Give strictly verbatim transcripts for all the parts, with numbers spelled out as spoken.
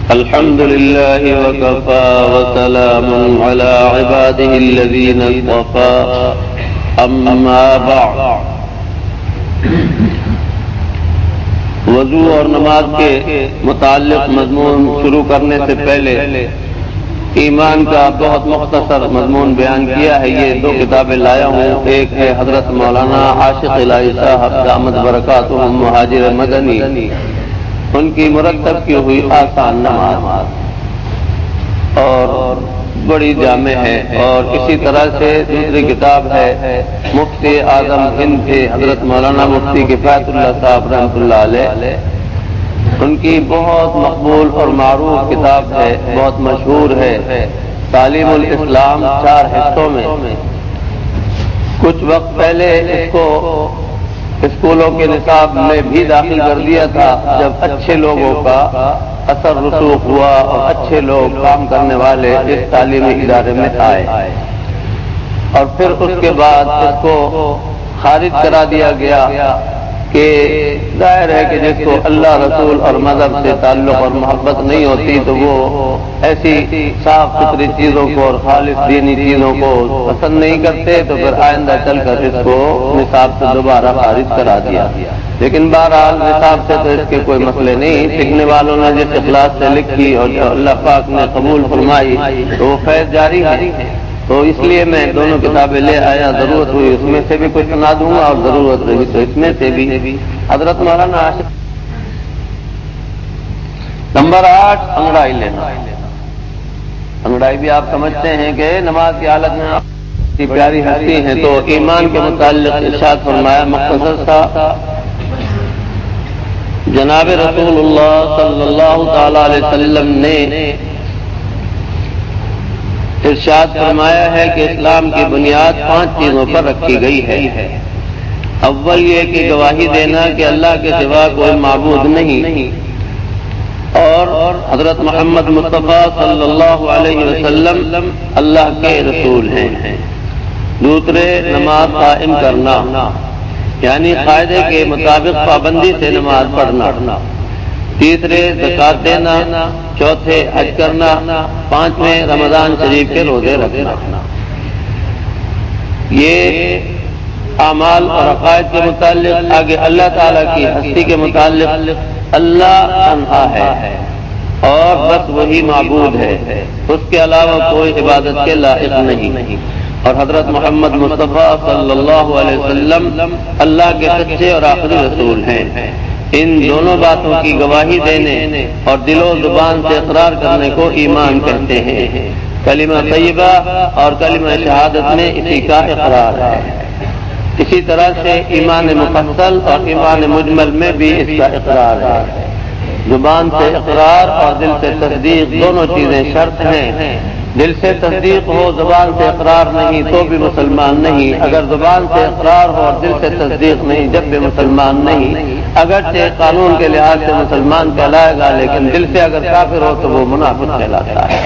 الحمد لله وكفى وسلام على عباده الذين اصطفى اما بعد. وضو اور نماز کے متعلق مضمون شروع کرنے سے پہلے ایمان کا بہت مختصر مضمون بیان کیا ہے. یہ دو کتابیں لایا ہوں. ایک ہے حضرت مولانا عاشق الہی صاحب دامت برکاتہم مہاجر مدنی، ان کی مرتب کی ہوئی آسان نماز، اور بڑی جامع ہے. اور اسی طرح سے دوسری کتاب ہے مفتی اعظم ہند کے حضرت مولانا مفتی کفایت اللہ صاحب رحمۃ اللہ علیہ، ان کی بہت مقبول اور معروف کتاب ہے، بہت مشہور ہے، تعلیم الاسلام، چار حصوں میں. کچھ وقت پہلے اس کو اسکولوں کے نصاب میں بھی داخل کر دیا تھا جب اچھے لوگوں کا اثر رسوخ ہوا اور اچھے لوگ کام کرنے والے اس تعلیمی ادارے میں آئے، اور پھر اس کے بعد اس کو خارج کرا دیا گیا کہ ظاہر ہے کہ جس کو اللہ رسول اور مذہب سے تعلق اور محبت نہیں ہوتی تو وہ ایسی صاف ستھری چیزوں کو اور خالص دینی چیزوں کو پسند نہیں کرتے، تو پھر آئندہ چل کر اس کو نصاب سے دوبارہ خارج کرا دیا. لیکن بہرحال نصاب سے تو اس کے کوئی مسئلے نہیں. لکھنے والوں نے جس اخلاص سے لکھی اور جو اللہ پاک نے قبول فرمائی تو وہ فیض جاری ہے. تو اس لیے میں دونوں کتابیں لے آیا. ضرورت ہوئی اس میں سے بھی کچھ سنا دوں گا اور ضرورت رہی تو اس میں سے بھی. حضرت مولانا عاشق نمبر آٹھ، انگڑائی لینا. انگڑائی بھی آپ سمجھتے ہیں کہ نماز کی حالت میں آپ کی پیاری ہستی ہیں. تو ایمان کے متعلق ارشاد فرمایا مختصر سا. جناب رسول اللہ صلی اللہ تعالی علیہ وسلم نے ارشاد فرمایا ہے کہ اسلام کی بنیاد پانچ چیزوں پر رکھی گئی ہے. اول یہ کہ گواہی دینا کہ اللہ کے سوا کوئی معبود نہیں اور حضرت محمد مصطفیٰ صلی اللہ علیہ وسلم اللہ کے رسول ہیں. دوسرے نماز قائم کرنا، یعنی قاعدے کے مطابق پابندی سے نماز پڑھنا. تیسرے زکات دینا. چوتھے حج کرنا. پانچویں رمضان شریف کے روزے رکھنا. یہ اعمال اور عقائد کے متعلق. آگے اللہ تعالیٰ کی ہستی کے متعلق، اللہ تنہا ہے اور بس وہی معبود ہے، اس کے علاوہ کوئی عبادت کے لائق نہیں. اور حضرت محمد مصطفیٰ صلی اللہ علیہ وسلم اللہ کے سچے اور آخری رسول ہیں. ان دونوں باتوں کی گواہی دینے اور دل و زبان سے اقرار کرنے کو ایمان کہتے ہیں. کلمہ طیبہ اور کلمہ شہادت میں اسی کا اقرار ہے. اسی طرح سے ایمان مفصل اور ایمان مجمل میں بھی اس کا اقرار ہے. زبان سے اقرار اور دل سے تصدیق دونوں چیزیں شرط ہیں. دل سے تصدیق ہو زبان سے اقرار نہیں تو بھی مسلمان نہیں. اگر زبان سے اقرار ہو اور دل سے تصدیق نہیں جب بھی مسلمان نہیں. اگرچہ قانون کے لحاظ سے مسلمان کہلائے گا لیکن دل سے اگر کافر ہو تو وہ منافق کہلاتا ہے.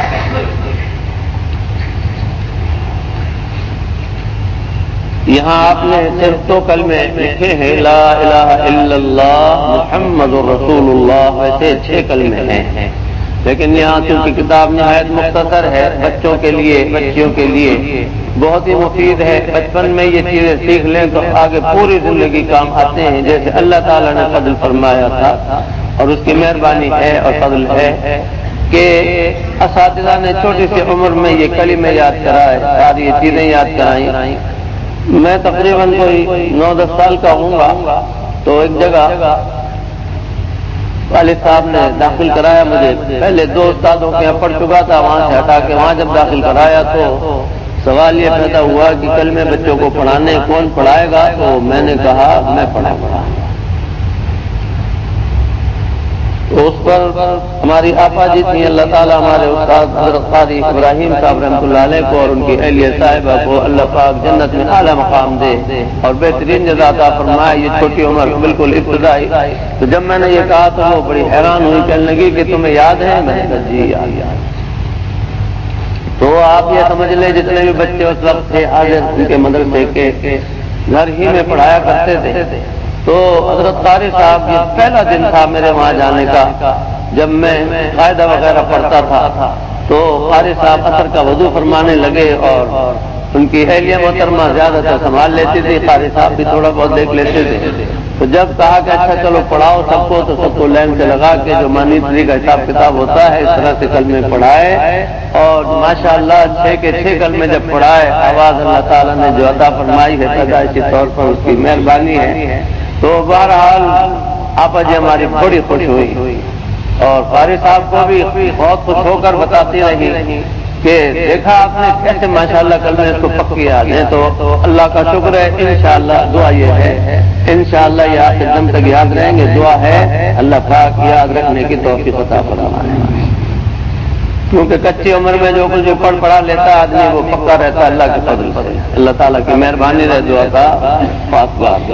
یہاں آپ نے صرف دو کلمے لکھے ہیں، لا الہ الا اللہ محمد الرسول اللہ. ویسے چھ کلمے ہیں لیکن یہاں چونکہ کتاب نہایت مختصر ہے، بچوں کے لیے بچیوں کے لیے بہت ہی مفید ہے. بچپن میں یہ چیزیں سیکھ لیں تو آگے پوری زندگی کام آتے ہیں. جیسے اللہ تعالیٰ نے فضل فرمایا تھا اور اس کی مہربانی ہے اور فضل ہے کہ اساتذہ نے چھوٹی سی عمر میں یہ کلمے یاد کرائے، ساری یہ چیزیں یاد کرائیں. میں تقریباً کوئی نو دس سال کا ہوں گا تو ایک جگہ والد صاحب نے داخل کرایا مجھے. پہلے دو استادوں کے یہاں پڑھ چکا تھا، وہاں سے ہٹا کے وہاں جب داخل کرایا تو سوال یہ پیدا ہوا کہ کل میں بچوں کو پڑھانے کون پڑھائے گا؟ تو میں نے کہا میں پڑھا پڑھا تو اس پر ہماری آپا جی تھیں، اللہ تعالیٰ ہمارے استاد حضرت قاری ابراہیم صاحب رحمۃ اللہ علیہ کو اور ان کی اہلیہ صاحبہ کو اللہ پاک جنت میں اعلیٰ مقام دے اور بہترین جزا عطا فرمائے. یہ چھوٹی عمر بالکل ابتدائی. تو جب میں نے یہ کہا تو وہ بڑی حیران ہوئی، کہنے لگی کہ تمہیں یاد ہے؟ میں نے کہا جی یاد. تو آپ یہ سمجھ لیں جتنے بھی بچے اس وقت تھے حاضر ان کے مدرسے کے گھر ہی میں پڑھایا کرتے تھے. تو حضرت قاری صاحب یہ پہلا دن تھا میرے وہاں جانے کا جب میں قاعدہ وغیرہ پڑھتا تھا تو قاری صاحب اثر کا وضو فرمانے لگے اور ان کی اہلیہ محترمہ زیادہ تر سنبھال لیتی تھی، قاری صاحب بھی تھوڑا بہت دیکھ لیتے تھے۔ تو جب کہا کہ اچھا چلو پڑھاؤ سب کو، تو سب کو لائن سے لگا کے جو مانی تری کا حساب کتاب ہوتا ہے اس طرح سے کلمے پڑھائے، اور ماشاءاللہ چھ کے چھ کلمے جب پڑھائے، آواز اللہ تعالیٰ نے جو عطا فرمائی ہے پیدائشی طور پر اس کی مہربانی ہے۔ تو بہرحال آپا جی ہماری بڑی خوش ہوئی، اور قاری صاحب کو بھی بہت خوش ہو کر بتاتی رہی کہ دیکھا آپ نے کیسے ماشاءاللہ کلمے اس کو پکی یاد ہیں۔ تو اللہ کا شکر ہے، انشاءاللہ دعا یہ ہے، انشاءاللہ یہ آخر دم تک یاد رہیں گے۔ دعا ہے اللہ پاک یاد رکھنے کی توفیق عطا فرمائے، کیونکہ کچی عمر میں جو کچھ پڑھ پڑھا لیتا ہے آدمی وہ پکا رہتا ہے اللہ کے فضل سے۔ اللہ تعالیٰ کی مہربانی رہے، دعا کا خاص بات۔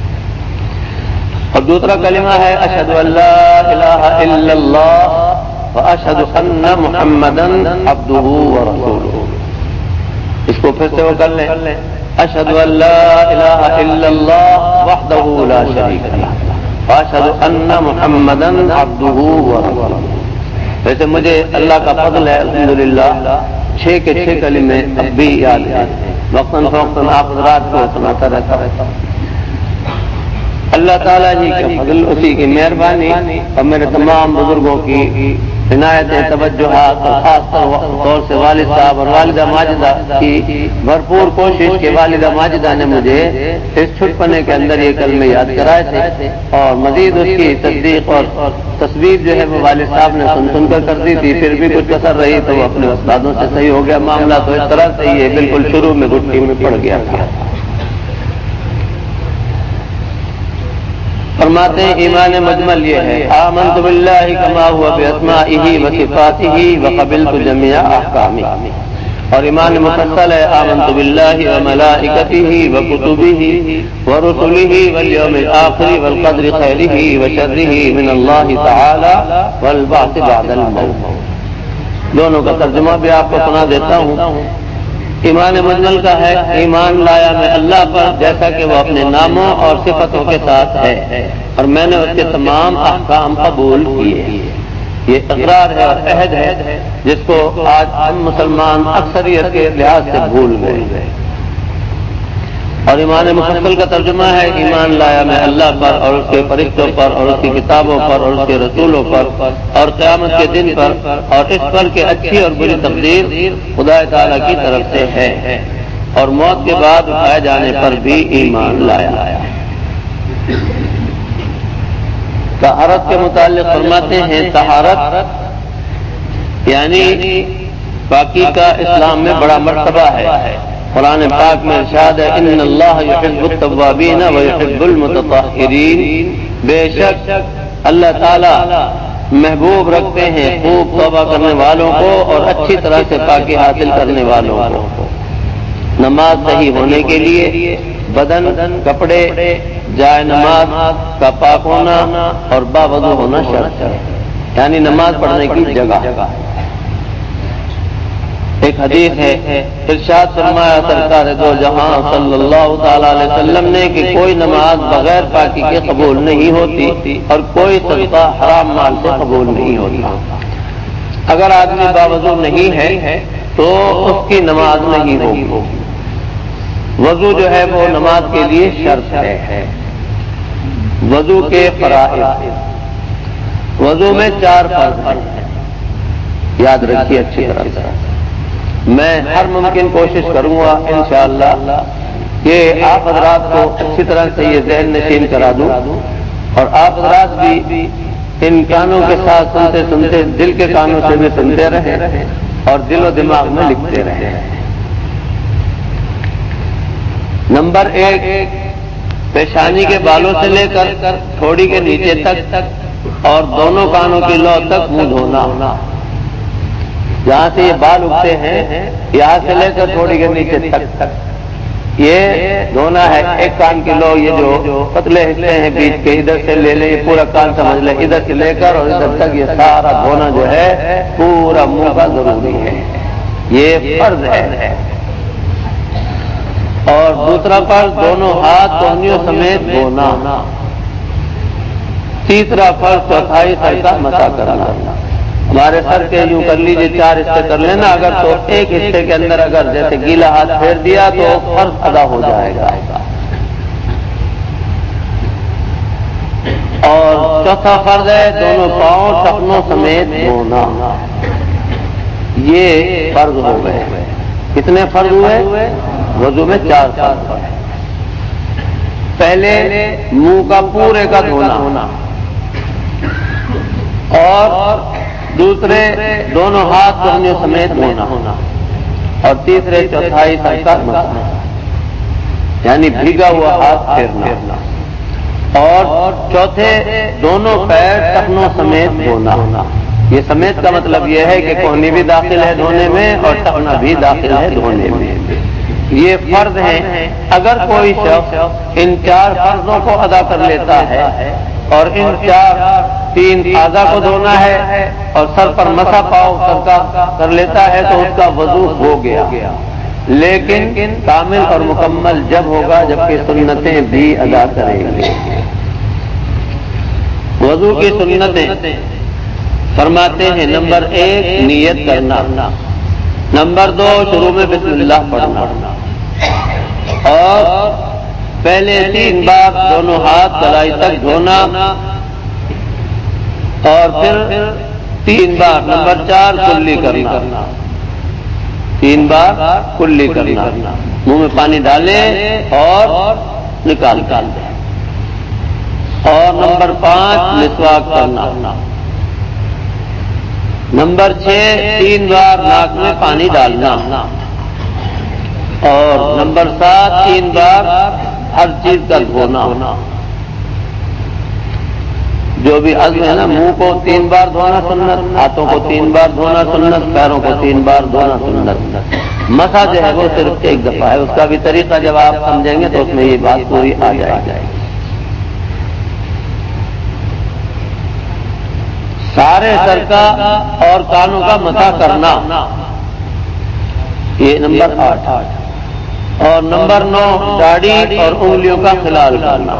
اور دوسرا کلمہ ہے اشہد ان لا الہ الا اللہ واشہد ان محمدا عبدہ ورسولہ۔ اس کو پھر سے وہ کر لیں، اشہد ان لا الہ الا اللہ وحدہ لا شریک لہ واشہد ان محمدا عبدہ ورسولہ۔ ویسے مجھے اللہ کا فضل ہے الحمدللہ، چھ کے چھ کلمے اب بھی یاد ہیں، وقتاً فوقتاً آپ حضرات کو سناتا رہتا ہوں۔ اللہ تعالیٰ جی کا فضل، اسی کی مہربانی، اور میرے تمام بزرگوں کی عنایت توجہات، اور خاص طور سے والد صاحب اور والدہ ماجدہ کی بھرپور کوشش کہ والدہ ماجدہ نے مجھے اس چھٹپنے کے اندر یہ کلمے یاد کرائے تھے، اور مزید اس کی تصدیق اور تصویر جو ہے وہ والد صاحب نے سن سن کر کر دی تھی، پھر بھی کچھ کسر رہی تو وہ اپنے استادوں سے صحیح ہو گیا معاملہ۔ تو اس طرح سے یہ بالکل شروع میں گٹھی میں پڑ گیا تھا۔ فرماتے ہیں ایمان مجمل یہ ہے، آمنت باللہ کما ہوا باسمائہ وصفاتہ وقبلت جمیع احکامہ، اور ایمان مفصل ہے آمنت باللہ وملائکتہ وکتبہ ورسلہ والیوم الآخر والقدر خیرہ وشرہ من اللہ تعالی والبعث بعد الموت۔ دونوں کا ترجمہ بھی آپ کو سنا دیتا ہوں۔ ایمان مجمل کا ہے ایمان لایا میں اللہ پر جیسا کہ وہ اپنے ناموں اور صفتوں کے ساتھ ہے، اور میں نے اس کے تمام احکام قبول کیے۔ یہ اقرار ہے اور عہد ہے جس کو آج ہم مسلمان اکثریت کے لحاظ سے بھول گئے۔ اور ایمان مفصل کا ترجمہ ہے ایمان لایا میں اللہ پر اور اس کے فرشتوں پر اور اس کی کتابوں پر اور اس کے رسولوں پر اور قیامت کے دن پر، اور اس پر کہ اچھی اور بری تقدیر خدا تعالیٰ کی طرف سے ہے، اور موت کے بعد اٹھائے جانے پر بھی ایمان لایا۔ طہارت کے متعلق فرماتے ہیں طہارت یعنی باقی کا اسلام میں بڑا مرتبہ ہے۔ قرآن پاک میں ارشاد ہے ان اللہ یحب التوابین ویحب المتطہرین، بے شک اللہ تعالی محبوب رکھتے ہیں خوب توبہ کرنے والوں کو اور اچھی طرح سے پاکی حاصل کرنے والوں کو۔ نماز صحیح ہونے کے لیے بدن، کپڑے، جائے نماز کا پاک ہونا اور باوضو ہونا شرط ہے، یعنی نماز پڑھنے کی جگہ۔ ایک حدیث ہے ارشاد فرمایا سرکار دو جہاں صلی اللہ تعالی علیہ وسلم نے کہ کوئی نماز بغیر پاکی کے قبول نہیں ہوتی اور کوئی صدقہ حرام مال سے قبول نہیں ہوتا۔ اگر آدمی باوضو نہیں ہے تو اس کی نماز نہیں ہوگی۔ وضو جو ہے وہ نماز کے لیے شرط ہے۔ وضو کے فرائض، وضو میں چار فرض ہیں، یاد رکھیے اچھی طرح سے۔ میں ہر ممکن کوشش کروں گا انشاءاللہ کہ آپ حضرات کو اچھی طرح سے یہ ذہن نشین کرا دوں، اور آپ حضرات بھی ان کانوں کے ساتھ سنتے سنتے دل کے کانوں سے بھی سنتے رہیں اور دل و دماغ میں لکھتے رہیں۔ نمبر ایک، پیشانی کے بالوں سے لے کر تھوڑی کے نیچے تک اور دونوں کانوں کی لو تک منہ دھونا۔ جہاں سے یہ بال اگتے ہیں یہاں سے لے کر تھوڑی کے نیچے تک تک یہ دھونا ہے۔ ایک کان کی لو یہ جو پتلے حصے ہیں بیچ کے ادھر سے لے لیں، یہ پورا کان سمجھ لیں، ادھر سے لے کر اور ادھر تک یہ سارا دھونا جو ہے پورا منہ کا ضروری ہے، یہ فرض ہے۔ اور دوسرا فرض دونوں ہاتھ کوہنیوں سمیت دھونا۔ تیسرا فرض چوتھائی سر کا مسا کرنا. ہمارے سر کے یوں کر لیجیے چار حصے کر لینا، اگر تو ایک حصے کے اندر اگر جیسے گیلا ہاتھ پھیر دیا تو فرض ادا ہو جائے گا. اور چوتھا فرض ہے دونوں پاؤں ٹخنوں سمیت دھونا. یہ فرض ہو گئے. کتنے فرض ہوئے؟ وضو میں چار فرض. پہلے منہ کا پورے کا دھونا، اور دوسرے دونوں ہاتھ ٹخنوں سمیت دھونا، اور تیسرے چوتھائی سر کا مسا، یعنی بھیگا ہوا ہاتھ پھیرنا، اور چوتھے دونوں پیر ٹخنوں سمیت دھونا. یہ سمیت کا مطلب یہ ہے کہ کوہنی بھی داخل ہے دھونے میں اور ٹخنا بھی داخل ہے دھونے میں. یہ فرض ہیں. اگر کوئی شخص ان چار فرضوں کو ادا کر لیتا ہے اور ان چار تین اعضاء کو دھونا ہے اور سر پر مسا پاؤ سر کا کر لیتا ہے تو اس کا وضو ہو گیا. لیکن کامل اور مکمل جب ہوگا جبکہ سنتیں بھی ادا کریں گے. وضو کی سنتیں فرماتے ہیں نمبر ایک نیت کرنا، نمبر دو شروع میں بسم اللہ پڑھنا، اور پہلے تین بار دونوں ہاتھ کلائی تک دھونا، اور پھر تین بار نمبر چار کلی کرنا. تین بار کلی کرنا، منہ میں پانی ڈالیں اور نکال دیں. اور نمبر پانچ مسواک کرنا. نمبر چھ تین بار ناک میں پانی ڈالنا. اور نمبر سات تین بار ہر چیز کا دھونا. جو بھی عزم ہے نا، منہ کو تین بار دھونا سنت، ہاتھوں کو تین بار دھونا سنت، پیروں کو تین بار دھونا سنت. مسا جو ہے وہ صرف ایک دفعہ ہے. اس کا بھی طریقہ جب آپ سمجھیں گے تو اس میں یہ بات پوری آ جائے گی. سارے سر کا اور کانوں کا مسا کرنا، یہ نمبر آٹھ. اور نمبر نو داڑھی اور انگلیوں کا خلال کرنا.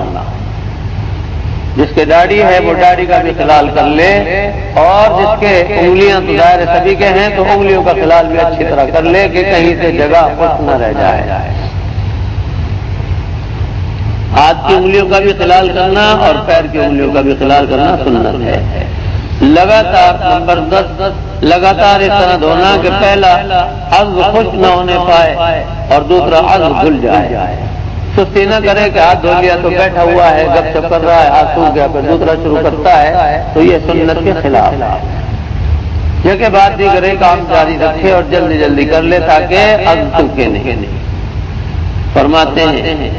جس کے داڑھی ہے وہ داڑھی کا بھی خلال کر لے، اور جس کے انگلیاں تو ظاہر سبھی کے ہیں تو انگلیوں کا خلال بھی اچھی طرح کر لے کہ کہیں سے جگہ خشک نہ رہ جائے. ہاتھ کی انگلیوں کا بھی خلال کرنا اور پیر کی انگلیوں کا بھی خلال کرنا سنت ہے. لگاتار نمبر دس لگاتار اس طرح دھونا کہ پہلا عضو خشک نہ ہونے پائے اور دوسرا عضو دھل جائے. سستی نہ کرے کہ ہاتھ دھو لیا تو بیٹھا ہوا ہے گپ شپ کر رہا ہے، ہاتھ سوکھ گیا پھر دوسرا شروع کرتا ہے، تو یہ سنت کے خلاف ہے. یہ کہ بات بھی کرے کام جاری رکھے اور جلدی جلدی کر لے تاکہ عضو سوکھے نہیں. فرماتے ہیں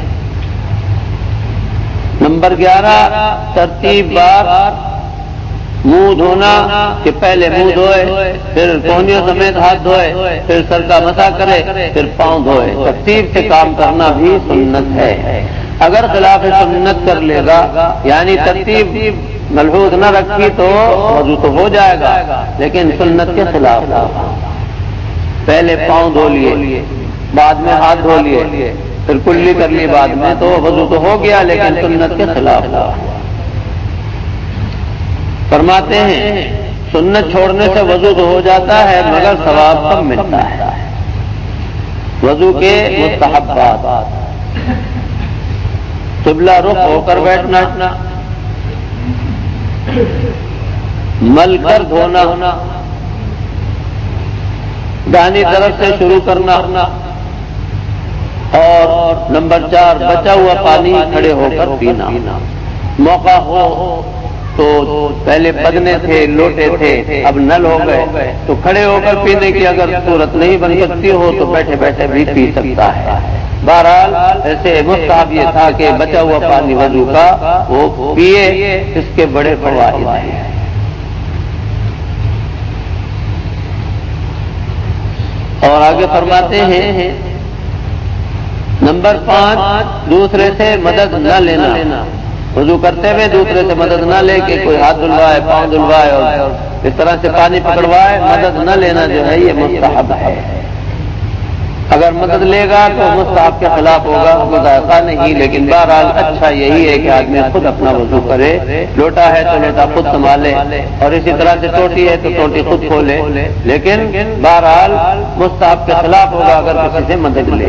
نمبر گیارہ ترتیب بار منہ دھونا کہ پہلے منہ دھوئے، پھر کوہنیوں سمیت ہاتھ دھوئے، پھر سر کا مسا کرے، پھر پاؤں دھوئے. ترتیب سے کام کرنا بھی سنت ہے. اگر خلاف سنت کر لے گا یعنی ترتیب ملحوظ نہ رکھی تو وضو تو ہو جائے گا لیکن سنت کے خلاف ہوگا. پہلے پاؤں دھو لیے، بعد میں ہاتھ دھو لیے، پھر کلی کر لی بعد میں، تو وضو تو ہو گیا لیکن سنت کے خلاف ہوگا. فرماتے ہیں سنت چھوڑنے سے وضو تو ہو جاتا ہے مگر ثواب کم ملتا ہے. وضو کے مستحبات: قبلہ رخ ہو کر بیٹھنا، مل کر دھونا، دائیں طرف سے شروع کرنا، اور نمبر چار بچا ہوا پانی کھڑے ہو کر پینا. موقع ہو تو پہلے پدنے تھے لوٹے تھے اب نل ہو گئے تو کھڑے ہو کر پینے کی اگر صورت نہیں بن سکتی ہو تو بیٹھے بیٹھے بھی پی سکتا ہے. بہرحال ایسے مستحب یہ تھا کہ بچا ہوا پانی وضو کا وہ پیے، اس کے بڑے فوائد ہیں. اور آگے فرماتے ہیں نمبر پانچ دوسرے سے مدد نہ لینا. وضو کرتے ہوئے دوسرے سے مدد نہ لے کے کوئی ہاتھ دھلوائے، پاؤں دھلوائے اور اس طرح سے پانی پکڑوائے، مدد نہ لینا جو ہے یہ مستحب ہے. اگر مدد لے گا تو مستحب کے خلاف ہوگا، مذائقہ نہیں، لیکن بہرحال اچھا یہی ہے کہ آدمی خود اپنا وضو کرے، لوٹا ہے تو لوٹا خود سنبھالے، اور اسی طرح سے ٹوٹی ہے تو ٹوٹی خود کھولے، لیکن بہرحال مستحب کے خلاف ہوگا اگر کسی سے مدد لے۔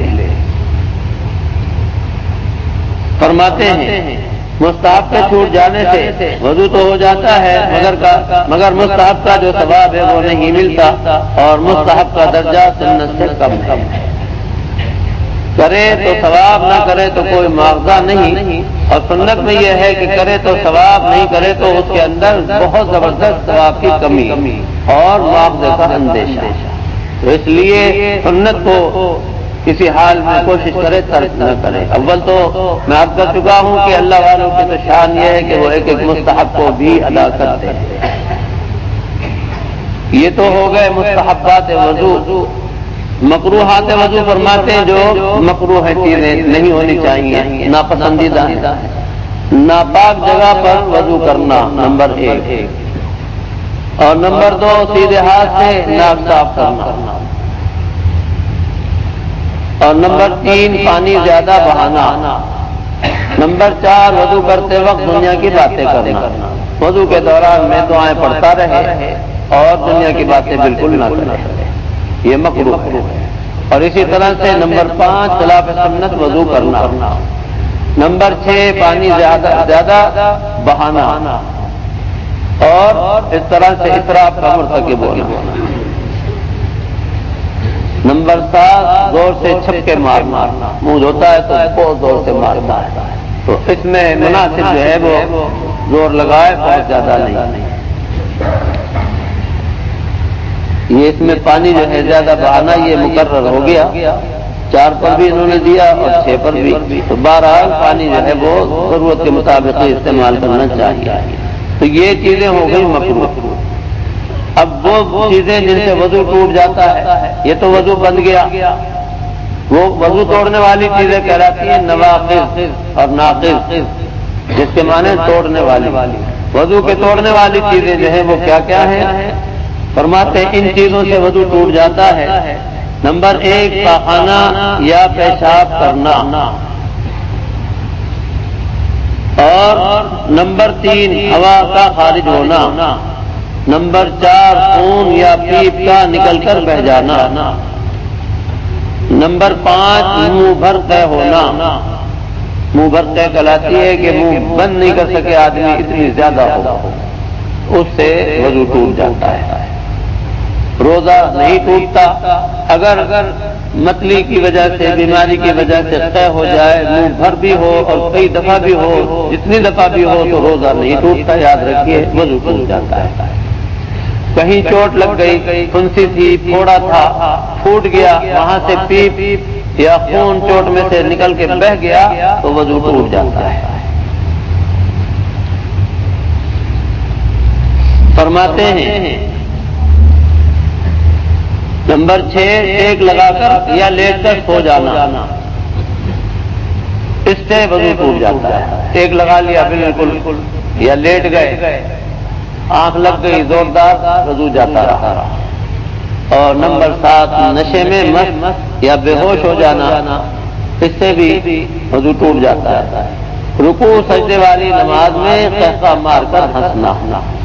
فرماتے ہیں مستحب کے چھوٹ جانے سے وضو تو ہو جاتا ہے، مگر کا مگر مستحب کا جو ثواب ہے وہ نہیں ملتا، اور مستحب کا درجہ سنت سے کم ہے۔ کرے تو ثواب، نہ کرے تو کوئی مواخذہ نہیں، اور سنت میں یہ ہے کہ کرے تو ثواب، نہیں کرے تو اس کے اندر بہت زبردست ثواب کی کمی اور مواخذے کا اندیشہ۔ تو اس لیے سنت کو کسی حال میں کوشش کرے ترک نہ کرے۔ اول تو میں عرض کر چکا ہوں کہ اللہ والوں کی تو شان یہ ہے کہ وہ ایک ایک مستحب کو بھی ادا کرتے ہیں۔ یہ تو ہو گئے مستحبات وضو۔ مکروہات وضو فرماتے ہیں جو مکروہ چیزیں نہیں ہونی چاہیے، ناپسندیدہ ہیں۔ ناپاک جگہ پر وضو کرنا نمبر ایک، اور نمبر دو سیدھے ہاتھ سے ناک صاف کرنا، اور نمبر تین پانی زیادہ بہانا، نمبر چار وضو کرتے وقت دنیا کی باتیں کرنا، وضو کے دوران میں دعائیں پڑھتا رہے اور دنیا کی باتیں بالکل نہ کرے، یہ مکروہ ہے۔ اور اسی طرح سے نمبر پانچ خلاف سنت وضو کرنا، نمبر چھ پانی زیادہ زیادہ بہانا، اور اس طرح سے اسراف کا مرتکب ہونا، نمبر سات زور سے چھپکے مارنا، منہ دھوتا ہے تو بہت زور سے مارتا ہے، تو اس میں مناسب جو ہے وہ زور لگائے، بہت زیادہ نہیں۔ یہ اس میں پانی جو ہے زیادہ بہانا یہ مقرر ہو گیا، چار پر بھی انہوں نے دیا اور چھ پر بھی، تو بہرحال پانی جو ہے وہ ضرورت کے مطابق ہی استعمال کرنا چاہیے۔ تو یہ چیزیں ہو گئی مکروہ۔ اب وہ چیزیں جن سے وضو ٹوٹ جاتا ہے، یہ تو وضو بند گیا، وہ وضو توڑنے والی چیزیں کہلاتی ہیں نواقض اور ناقض، جس کے معنی توڑنے والی۔ وضو کے توڑنے والی چیزیں جو ہیں وہ کیا کیا ہیں؟ فرماتے ہیں ان چیزوں سے وضو ٹوٹ جاتا ہے، نمبر ایک پاخانہ یا پیشاب کرنا، اور نمبر تین ہوا کا خارج ہونا، نمبر چار خون یا پیپ کا نکل کر بہ جانا، نمبر پانچ منہ بھر طے ہونا۔ منہ بھر طے کہلاتی ہے کہ منہ بند نہیں کر سکے آدمی، اتنی زیادہ ہو، اس سے وضو ٹوٹ جاتا ہے۔ روزہ نہیں ٹوٹتا، اگر اگر متلی کی وجہ سے، بیماری کی وجہ سے طے ہو جائے، منہ بھر بھی ہو اور کئی دفعہ بھی ہو، جتنی دفعہ بھی ہو تو روزہ نہیں ٹوٹتا، یاد رکھیے وضو ٹوٹ جاتا ہے۔ کہیں چوٹ لگ گئی، پھنسی تھی، پھوڑا تھا، پھوٹ گیا، وہاں سے پیپ یا خون چوٹ میں سے نکل کے بہہ گیا تو وضو ٹوٹ جاتا ہے۔ فرماتے ہیں نمبر چھ ٹیک لگا کر یا لیٹ کر سو جانا، اس سے وضو ٹوٹ جاتا ہے۔ ٹیک لگا لیا بالکل یا لیٹ گئے، آنکھ لگ گئی زوردار، وضو جاتا رہا۔ اور نمبر سات نشے میں مست یا بے ہوش ہو جانا، اس سے بھی وضو ٹوٹ جاتا ہے۔ رکوع سجدے والی نماز میں قہقہ مار کر ہنسنا،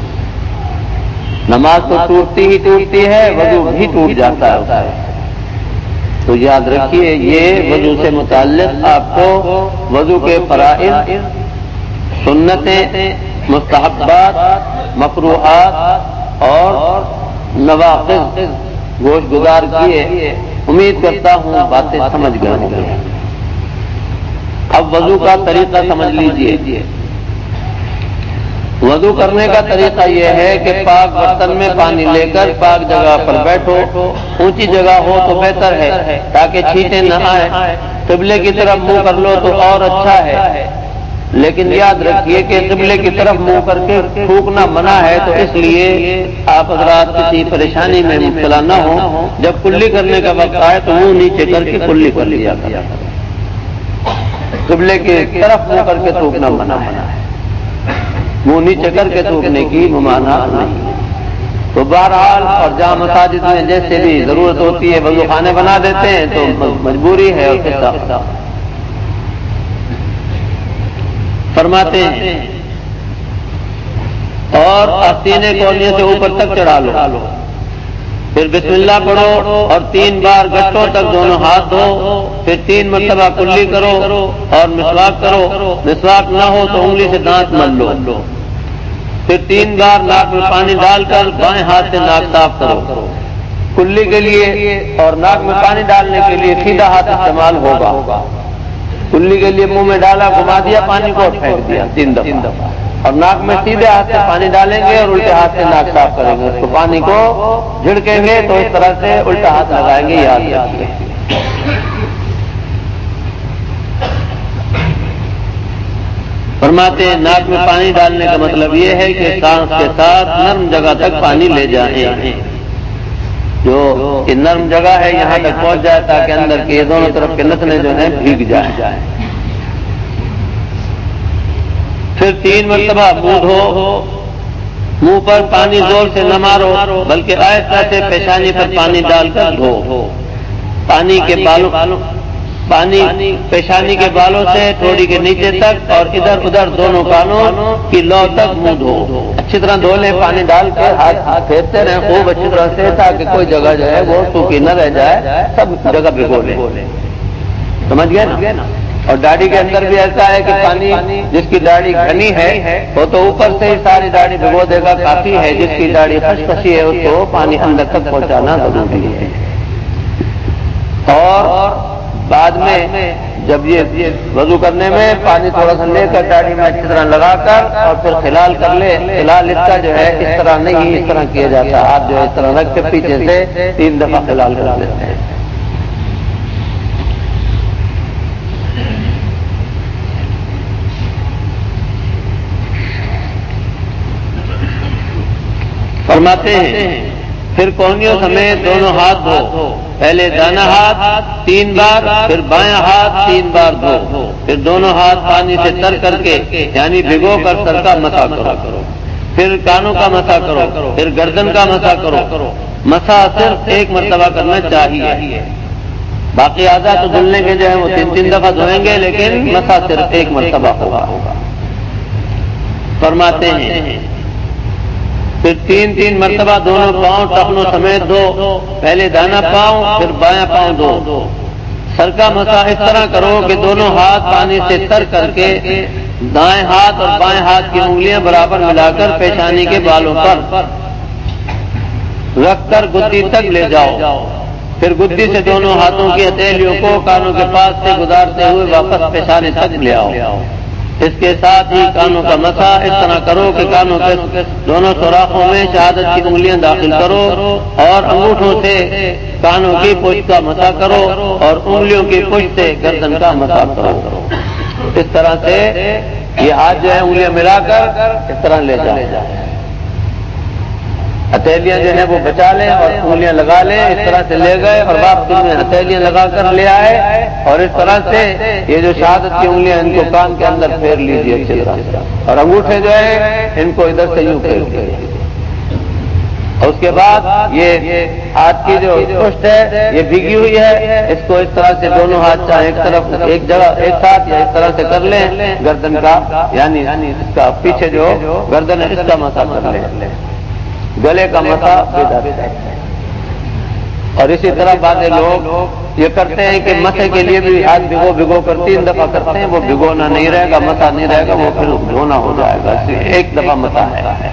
نماز تو ٹوٹتی ہی ٹوٹتی ہے، وضو بھی ٹوٹ جاتا ہے۔ تو یاد رکھیے یہ وضو سے متعلق آپ کو وضو کے فرائض، سنتیں، مستحبات، مکروہات اور نواقض گوش گزار کیے۔ امید کرتا ہوں باتیں سمجھ گئے ہوں گے۔ اب وضو کا طریقہ سمجھ لیجئے۔ وضو کرنے کا طریقہ یہ ہے کہ پاک برتن میں پانی لے کر پاک جگہ پر بیٹھو، اونچی جگہ ہو تو بہتر ہے تاکہ چھینٹیں نہ آئیں، قبلے کی طرف منہ کر لو تو اور اچھا ہے، لیکن یاد رکھیے کہ قبلے کی طرف منہ کر کے تھوکنا منع ہے، تو اس لیے آپ حضرات کسی پریشانی میں مبتلا نہ ہو، جب کلی کرنے کا وقت آئے تو منہ نیچے کر کے کلی کر لیا کریں۔ قبلے کی طرف منہ کر کے تھوکنا منع ہے، منہ نیچے کر کے تھوکنے کی ممانعت نہیں۔ تو بہرحال اور جہاں مساجد میں جیسے بھی ضرورت ہوتی ہے وضو خانے بنا دیتے ہیں تو مجبوری ہے اور قصہ فرماتے ہیں اور آستینے کونیے سے اوپر تک چڑھا لو، پھر بسم اللہ پڑھو اور تین بار گٹوں تک دونوں ہاتھ دھو، پھر تین مرتبہ کلی کرو اور مسواک کرو، مسواک نہ ہو تو انگلی سے دانت مل لو، پھر تین بار ناک میں پانی ڈال کر بائیں ہاتھ سے ناک صاف کرو۔ کلی کے لیے اور ناک میں پانی ڈالنے کے لیے سیدھا ہاتھ استعمال ہوگا۔ کلی کے لیے منہ میں ڈالا، گھما دیا پانی کو اور پھینک دیا تین دفعہ، اور ناک میں سیدھے ہاتھ سے پانی ڈالیں گے اور الٹے ہاتھ سے ناک صاف کریں گے، اس کو پانی کو جھڑکیں گے تو اس طرح سے الٹا ہاتھ لگائیں گے، یاد رکھیے۔ فرماتے ہیں ناک میں پانی ڈالنے کا مطلب یہ ہے کہ سانس کے ساتھ نرم جگہ تک پانی لے جائیں، جو کہ نرم جگہ ہے یہاں تک پہنچ جائے تاکہ اندر کے دونوں طرف کے نتنے جو ہیں بھیگ جائیں۔ پھر تین مرتبہ منہ دھو، منہ پر پانی زور سے نہ مارو بلکہ آہستہ سے پیشانی پر پانی ڈال کر دھو۔ پانی کے بالوں پانی پیشانی کے بالوں سے ٹھوڑی کے نیچے تک اور ادھر ادھر دونوں کانوں کی لو تک منہ دھو، اچھی طرح دھو لیں، پانی ڈال کے ہاتھ پھیرتے رہیں خوب اچھی طرح سے تاکہ کوئی جگہ جو ہے وہ سوکھی نہ رہ جائے، سب جگہ بھگو لیں، سمجھ گئے نا؟ اور داڑھی کے اندر بھی ایسا ہے کہ پانی جس کی داڑھی گھنی ہے وہ تو اوپر سے ہی ساری داڑھی بھگو دے گا، کافی ہے، جس کی داڑھی خشخشی ہے اس کو پانی اندر تک پہنچانا ضروری ہے۔ اور بعد میں جب یہ وضو کرنے میں پانی تھوڑا سا لے کر داڑھی میں اچھی طرح لگا کر اور پھر خلال کر لے، خلال اس کا جو ہے اس طرح نہیں اس طرح کیا جاتا، آپ جو ہے اس طرح رکھ کے پیچھے سے تین دفعہ خلال کر لیتے ہیں۔ فرماتے ہیں پھر کونیوں سمیت دونوں ہاتھ دھو، پہلے دانا ہاتھ تین بار، پھر بایاں ہاتھ تین بار دھو، پھر دونوں ہاتھ پانی سے تر کر کے یعنی بھگو کر سر کا مسح کرو، پھر کانوں کا مسح کرو، پھر گردن کا مسح کرو۔ مسح صرف ایک مرتبہ کرنا چاہیے، باقی اعضاء تو دھلنے کے جو ہے وہ تین تین دفعہ دھوئیں گے لیکن مسح صرف ایک مرتبہ ہوگا۔ فرماتے ہیں پھر تین تین مرتبہ دونوں پاؤں ٹخنوں سمیت دھو، پہلے دانا پاؤں پھر بایاں پاؤں دھو۔ سر کا مسح اس طرح کرو کہ دونوں ہاتھ پانی سے تر کر کے دائیں ہاتھ اور بائیں ہاتھ کی انگلیاں برابر ملا کر پیشانی کے بالوں پر رکھ کر گدی تک لے جاؤ، پھر گدی سے دونوں ہاتھوں کی ہتھیلیوں کو کانوں کے پاس سے گزارتے ہوئے واپس پیشانی تک لے آؤ۔ اس کے ساتھ ہی کانوں کا مسح اس طرح کرو کہ کانوں کے دونوں سوراخوں میں شہادت کی انگلیاں داخل کرو اور انگوٹھوں سے کانوں کی پشت کا مسح کرو اور انگلیوں کی پشت سے گردن کا مسح کرو۔ اس طرح سے یہ ہاتھ جو ہے انگلیاں ملا کر اس طرح لے جائیں، ہتھیلیاں جو ہیں وہ بچا لیں اور انگلیاں لگا لیں، اس طرح سے لے گئے اور واپس میں ہتھیلیاں لگا کر لے آئے اور اس طرح سے یہ جو شہادت کی انگلیاں ان کو کان کے اندر پھیر لیجیے اچھی طرح سے، اور انگوٹھے جو ہیں ان کو ادھر سے یوں پھیر دیجیے، اور اس کے بعد یہ ہاتھ کی جو پشت ہے یہ بھیگی ہوئی ہے، اس کو اس طرح سے دونوں ہاتھ چاہے ایک طرف ایک جگہ ایک ساتھ یا اس طرح سے کر لیں، گردن کا یعنی اس کا پیچھے جو گردن ہے اس کا مسح کر لیں، گلے کا مسح بدعت ہے۔ اور اسی طرح بعض لوگ یہ کرتے ہیں کہ مسح کے لیے بھی ہاتھ بھگو بھگو کر تین دفعہ کرتے ہیں، وہ بھگونا نہیں رہے گا، مسح نہیں رہے گا، وہ پھر دھونا ہو جائے گا، ایک دفعہ مسح ہے۔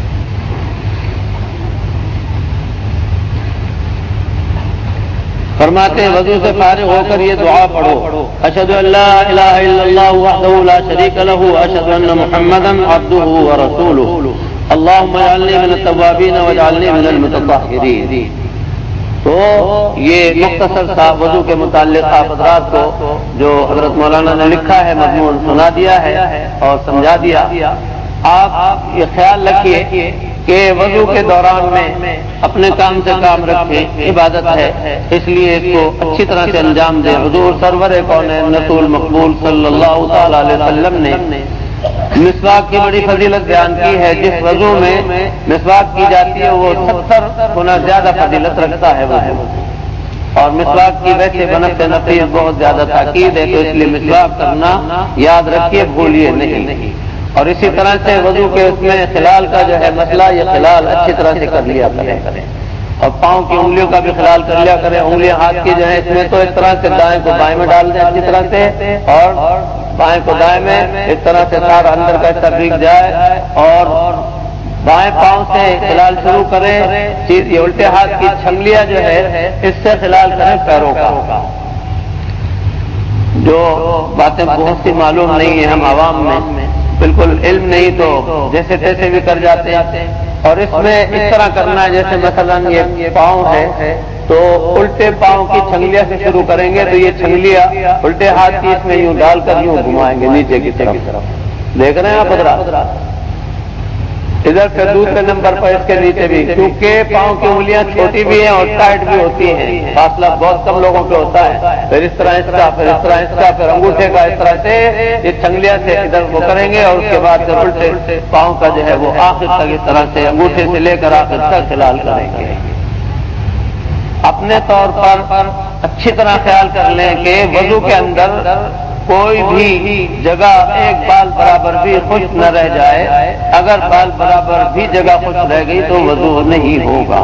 فرماتے ہیں وضو سے فارغ ہو کر یہ دعا پڑھو، اشہد ان لا الہ الا اللہ وحدہ لا شریک لہ واشہد ان محمدا عبدہ ورسولہ اللہم اجعلنی من التوابین واجعلنی من المتطہرین۔ تو یہ مختصر سا وضو کے متعلق آپ حضرات کو جو حضرت مولانا نے لکھا ہے مضمون سنا دیا ہے اور سمجھا دیا۔ آپ یہ خیال رکھیے کہ وضو کے دوران میں اپنے کام سے کام رکھیں، عبادت ہے اس لیے اس کو اچھی طرح سے انجام دیں۔ حضور سرور کونین رسول مقبول صلی اللہ تعالی علیہ وسلم نے مسواک کی بڑی فضیلت بیان کی ہے. جس وضو میں مسواک کی جاتی ہے وہ ستر گنا زیادہ فضیلت رکھتا ہے وضو. اور مسواک کی ویسے بنفس نفیس بہت زیادہ تاکید ہے، تو اس لیے مسواک کرنا یاد رکھیے، بھولیے نہیں. اور اسی طرح سے وضو کے اس میں خلال کا جو ہے مسئلہ، یہ خلال اچھی طرح سے کر لیا کریں. اور پاؤں کی انگلیوں کا بھی خلال کر لیا کریں. انگلیاں ہاتھ کی جو ہے اس میں تو اس طرح سے دائیں کو بائیں میں ڈال دیں اچھی طرح سے، اور بائیں کو دائیں میں، اس طرح سے سارا اندر کا حصہ بھیگ جائے. اور بائیں پاؤں سے خلال شروع کریں. چیز یہ الٹے ہاتھ کی چھنگلیاں جو ہے اس سے خلال کریں پیروں کا. جو باتیں بہت سی معلوم نہیں ہیں ہم عوام میں، بالکل علم نہیں تو جیسے تیسے بھی کر جاتے ہیں. اور اس میں اس طرح کرنا ہے جیسے مثلا یہ پاؤں ہے تو الٹے پاؤں کی چھنگلیاں سے شروع کریں گے تو یہ چھنگلیاں الٹے ہاتھ کی اس میں یوں ڈال کر یوں گھمائیں گے نیچے کی طرف. دیکھ رہے ہیں آپ ادھر ادھر سے دوسرے نمبر پر اس کے نیچے بھی، کیونکہ پاؤں کی انگلیاں چھوٹی بھی ہیں اور ٹائٹ بھی ہوتی ہیں، فاصلہ بہت کم لوگوں پہ ہوتا ہے. پھر اس طرح اس کا، پھر اس طرح اس کا، پھر انگوٹھے کا، اس طرح سے یہ چھنگلیاں سے ادھر وہ کریں گے. اور اس کے بعد پھر الٹے پاؤں کا جو ہے وہ آخر تک اس طرح سے انگوٹھے سے لے کر آخر تک خلال کریں گے. اپنے طور پر اچھی طرح خیال کر لیں کہ وضو کے اندر کوئی بھی جگہ ایک بال برابر بھی خشک نہ رہ جائے. اگر بال برابر بھی جگہ خشک رہ گئی تو وضو نہیں ہوگا.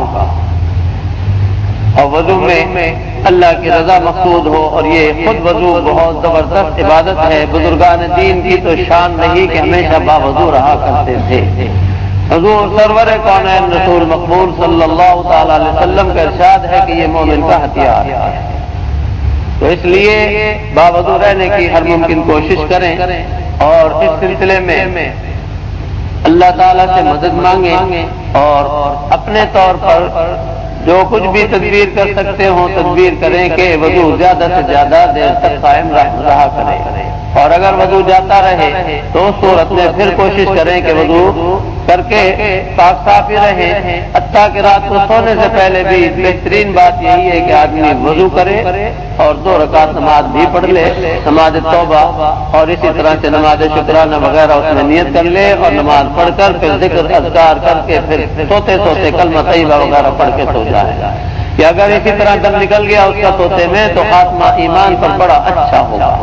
اور وضو میں اللہ کی رضا مقصود ہو. اور یہ خود وضو بہت زبردست عبادت ہے. بزرگان دین کی تو شان رہی کہ ہمیشہ باوضو رہا کرتے تھے. حضور سرور کونین رسول مقبول صلی اللہ تعالی علیہ وسلم کا ارشاد ہے کہ یہ مومن کا ہتھیار ہے. تو اس لیے باوضو رہنے کی ہر ممکن کوشش کریں. اور اس سلسلے میں اللہ تعالیٰ سے مدد مانگیں اور اپنے طور پر جو کچھ بھی تدبیر کر سکتے ہوں تدبیر کریں کہ وضو زیادہ سے زیادہ دیر تک قائم رہا کرے. اور اگر وضو جاتا رہے تو اس صورت میں پھر کوشش کریں کہ وضو کر کے صاف صاف ہی رہیں. حتیٰ کہ رات کو سونے سے پہلے بھی بہترین بات یہی ہے کہ آدمی وضو کرے اور دو رکعت نماز بھی پڑھ لے، نماز توبہ، اور اسی طرح سے نماز شکرانہ وغیرہ اس میں نیت کر لے اور نماز پڑھ کر پھر ذکر اذکار کر کے پھر سوتے سوتے کلمہ طیبہ وغیرہ پڑھ کے سو جائے. کہ اگر اسی طرح دم نکل گیا اس کا سوتے میں تو خاتمہ ایمان پر بڑا اچھا ہوگا.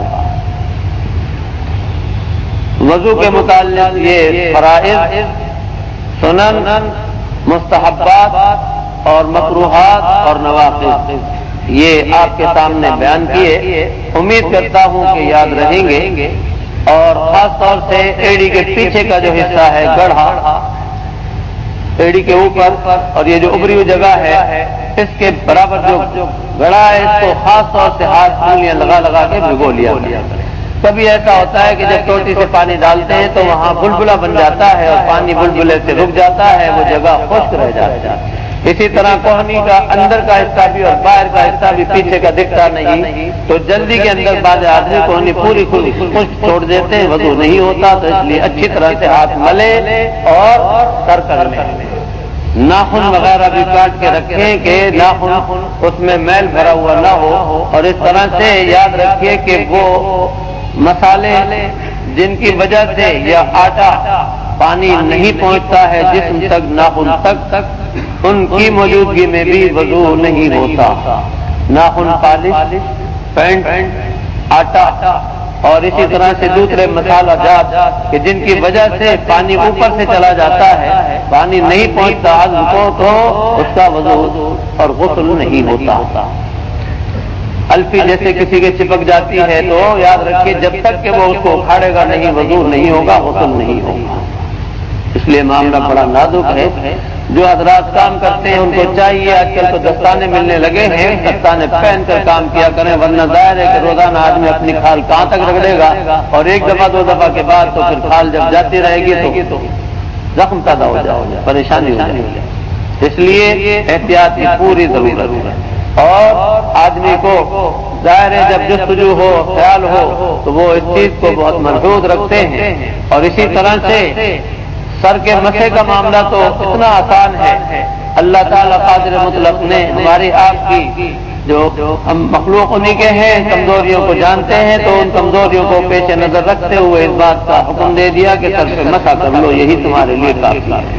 وضو کے متعلق یہ فرائض، سنن، مستحبات اور مکروہات اور نوافل یہ آپ کے سامنے بیان کیے. امید کرتا ہوں کہ یاد رہیں گے. اور خاص طور سے ایڑی کے پیچھے کا جو حصہ ہے گڑھا، ایڑی کے اوپر اور یہ جو ابری ہوئی جگہ ہے اس کے برابر جو گڑھا ہے اس کو خاص طور سے ہاتھ انگلیاں لگا لگا کے بھگو لیا کریں. کبھی ایسا ہوتا ہے کہ جب ٹوٹی سے پانی ڈالتے ہیں تو وہاں بلبلا بن جاتا ہے اور پانی بلبلے سے رک جاتا ہے، وہ جگہ خشک رہ جاتی ہے. اسی طرح کوہنی کا اندر کا حصہ بھی اور باہر کا حصہ بھی پیچھے کا دکھتا نہیں، تو جلدی کے اندر بعض آدمی کوہنی پوری خشک چھوڑ دیتے ہیں، وضو نہیں ہوتا. تو اس لیے اچھی طرح سے ہاتھ ملے اور کر کر لیں. ناخن وغیرہ بھی کاٹ کے رکھیں کہ ناخن اس میں میل بھرا ہوا نہ ہو. اور اس طرح سے یاد رکھیے کہ وہ مسالے جن کی وجہ سے یا آٹا پانی نہیں پہنچتا ہے جسم تک، ناخن تک تک ان کی موجودگی میں بھی وضو نہیں ہوتا. ناخن، پالش، پینٹ، آٹا اور اسی طرح سے دوسرے مسالہ جات کہ جن کی وجہ سے پانی اوپر سے چلا جاتا ہے، پانی نہیں پہنچتا عضو کو، تو اس کا وضو اور غسل نہیں ہوتا. الفی جیسے کسی کے چپک جاتی ہے تو یاد رکھیے جب تک کہ وہ اس کو اکھاڑے گا نہیں وضو نہیں ہوگا، غسل نہیں ہوگا. اس لیے معاملہ بڑا نازک ہے. جو حضرات کام کرتے ہیں ان کو چاہیے، آج کل تو دستانے ملنے لگے ہیں، دستانے پہن کر کام کیا کریں، ورنہ ظاہر ہے کہ روزانہ آدمی اپنی کھال کہاں تک رگڑے گا. اور ایک دفعہ دو دفعہ کے بعد تو پھر کھال جب جاتی رہے گی تو زخم پیدا ہو جائے گا، پریشانی ہو جائے گی. اس لیے احتیاط کی پوری ضرورت ہے. اور آدمی کو ظاہر ہے جب جستجو ہو، خیال ہو تو وہ اس چیز کو بہت محفوظ رکھتے ہیں. اور اسی طرح سے سر کے مسے کا معاملہ تو اتنا آسان ہے. اللہ تعالیٰ قادر مطلق نے ہماری آپ کی جو ہم مخلوق انہیں کے ہیں، کمزوریوں کو جانتے ہیں، تو ان کمزوریوں کو پیش نظر رکھتے ہوئے اس بات کا حکم دے دیا کہ سر پہ مسح کر لو، یہی تمہارے لیے کافی ہے۔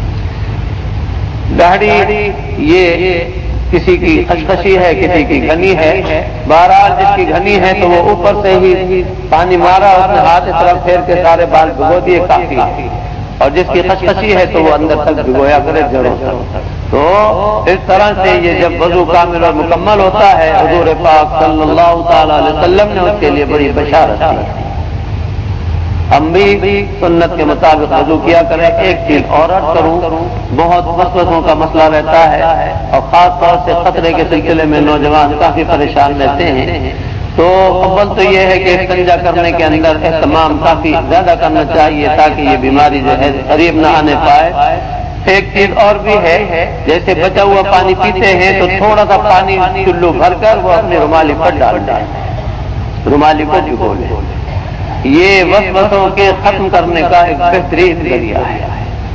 داڑھی یہ کسی کی خشخشی ہے، کسی کی گھنی ہے، بہرحال جس کی گھنی ہے تو وہ اوپر سے ہی پانی مارا، اس نے ہاتھ اس طرف پھیر کے سارے بال بھگو دیے، کافی ہے، اور جس کی خشخشی ہے تو وہ اندر تک بھگویا کرے جڑوں تک۔ تو اس طرح سے یہ جب وضو کامل اور مکمل ہوتا ہے، حضور پاک صلی اللہ تعالی علیہ وسلم نے اس کے لیے بڑی بشارت دی۔ ہم بھی سنت کے مطابق وضو کیا کریں۔ ایک چیز اور عرض کروں، بہت وسوسوں کا مسئلہ رہتا ہے، اور خاص طور سے خطرے کے سلسلے میں نوجوان کافی پریشان رہتے ہیں۔ تو اول تو یہ ہے کہ استنجا کرنے کے اندر اہتمام کافی زیادہ کرنا چاہیے تاکہ یہ بیماری جو ہے قریب نہ آنے پائے۔ ایک چیز اور بھی ہے، جیسے بچا ہوا پانی پیتے ہیں تو تھوڑا سا پانی چلو بھر کر وہ اپنی رومالی پر ڈال دیں، رومالی کو بھگو لیں۔ یہ وسوسوں کے ختم کرنے کا ایک بہترین ذریعہ ہے۔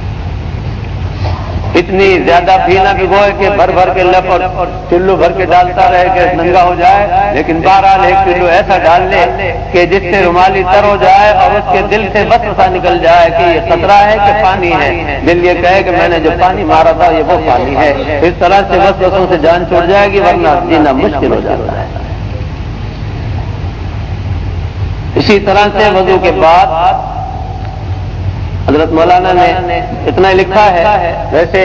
اتنی زیادہ بھی نہ بھگوئے کہ بھر بھر کے لپ اور چلو بھر کے ڈالتا رہے کہ ننگا ہو جائے، لیکن بہرحال ایک چلو ایسا ڈال لے کہ جس سے رومالی تر ہو جائے اور اس کے دل سے وسوسہ نکل جائے کہ یہ خطرہ ہے کہ پانی ہے، دل یہ کہے کہ میں نے جو پانی مارا تھا یہ وہ پانی ہے۔ اس طرح سے وسوسوں سے جان چھوڑ جائے گی، ورنہ جینا مشکل ہو جاتا ہے۔ اسی طرح سے وضو کے بعد حضرت مولانا نے اتنا لکھا ہے، ویسے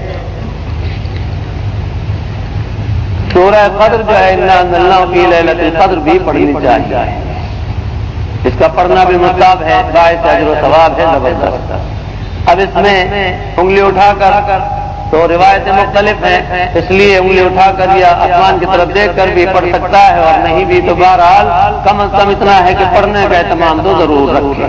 سورہ قدر جو ہے انا انزلناہ فی لیلۃ القدر بھی پڑھنی چاہیے، اس کا پڑھنا بھی مستحب ہے، باعث اجر و ثواب ہے زبردست۔ اب اس میں انگلی اٹھا کر تو روایتیں مختلف ہیں، اس لیے انگلی اٹھا کر یا آسمان کی طرف دیکھ کر بھی پڑھ سکتا ہے، اور نہیں بھی تو بہرحال کم از کم اتنا ہے کہ پڑھنے کا اہتمام تو ضرور رکھے۔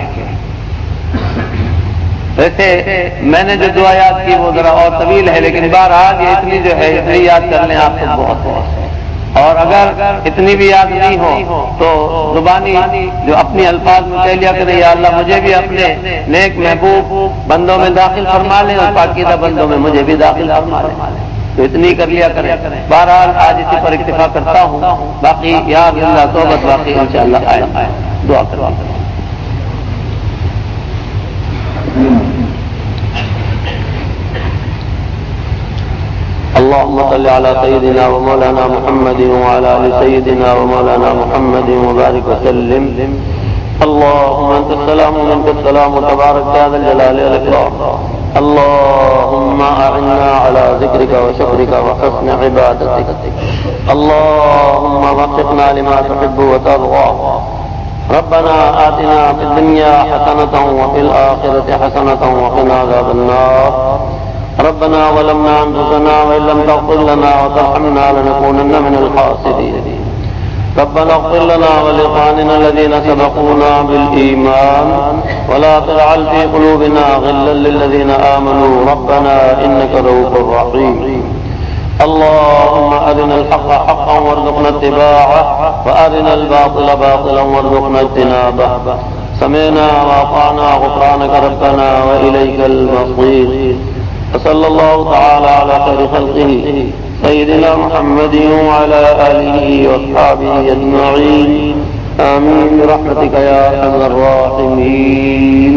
ویسے میں نے جو دعا یاد کی وہ ذرا اور طویل ہے، لیکن بہرحال یہ اتنی جو ہے اتنی یاد کر لیں آپ کو بہت بہت، اور اگر اتنی بھی یاد نہیں ہو تو زبانی جو اپنی الفاظ میں کہہ لیا کریں، یا اللہ مجھے بھی اپنے نیک محبوب بندوں میں داخل فرما لیں اور پاکیزہ بندوں میں مجھے بھی داخل فرما لیں، تو اتنی کر لیا کریں۔ بہرحال آج اسی پر اکتفا کرتا ہوں، باقی یاد اللہ صحبت باقی انشاءاللہ آئے، دعا کریں۔ اللهم صل على سيدنا ومولانا محمد وعلى آل سيدنا ومولانا محمد وبارك وسلم۔ اللهم انت السلام ومنك السلام تبارك يا ذا الجلال والاكرام۔ اللهم اعنا على ذكرك وشكرك وحسن عبادتك، اللهم وفقنا لما تحب وترضى۔ ربنا آتنا في الدنيا حسنة وفي الآخرة حسنة وقنا عذاب النار۔ ربنا ظلمنا أنفسنا وإن لم تغفر لنا وترحمنا لنكونن من الخاسرين۔ ربنا اغفر لنا ولإخواننا الذين سبقونا بالإيمان ولا تجعل في قلوبنا غلا للذين آمنوا ربنا إنك رؤوف رحيم۔ اللهم أرنا الحق حقا وارزقنا اتباعه وأرنا الباطل باطلا وارزقنا اجتنابه۔ سمعنا وأطعنا غفرانك ربنا وإليك المصير۔ وصلى الله تعالى على خير خلقه سيدنا محمد وعلى آله وأصحابه أجمعين، آمين برحمتك يا أرحم الراحمين۔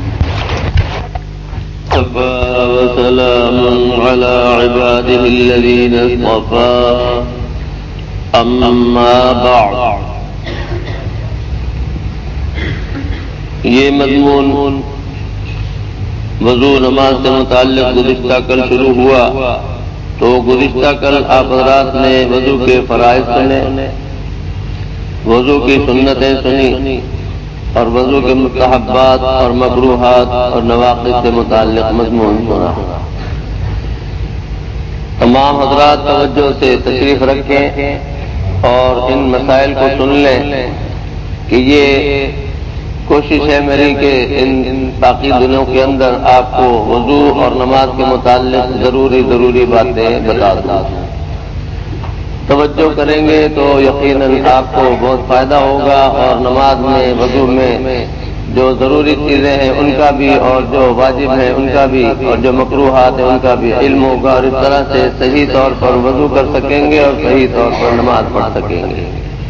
وسلام على عباده الذين اصطفى، أما بعد۔ یہ مضمون وضو نماز سے متعلق گزشتہ کل شروع ہوا، تو گزشتہ کل آپ حضرات نے وضو کے فرائض سنے، وضو کی سنتیں سنی، اور وضو کے مستحبات اور مکروہات اور نواقض سے متعلق مضمون سنا۔ تمام حضرات توجہ سے تشریف رکھیں اور ان مسائل کو سن لیں کہ یہ کوشش ہے میری کہ ان باقی دنوں کے اندر آپ کو وضو اور نماز کے متعلق ضروری ضروری باتیں بتا دوں۔ توجہ کریں گے تو یقیناً آپ کو بہت فائدہ ہوگا، اور نماز میں وضو میں جو ضروری چیزیں ہیں ان کا بھی اور جو واجب ہیں ان کا بھی اور جو مکروہات ہیں ان کا بھی علم ہوگا، اور اس طرح سے صحیح طور پر وضو کر سکیں گے اور صحیح طور پر نماز پڑھ سکیں گے۔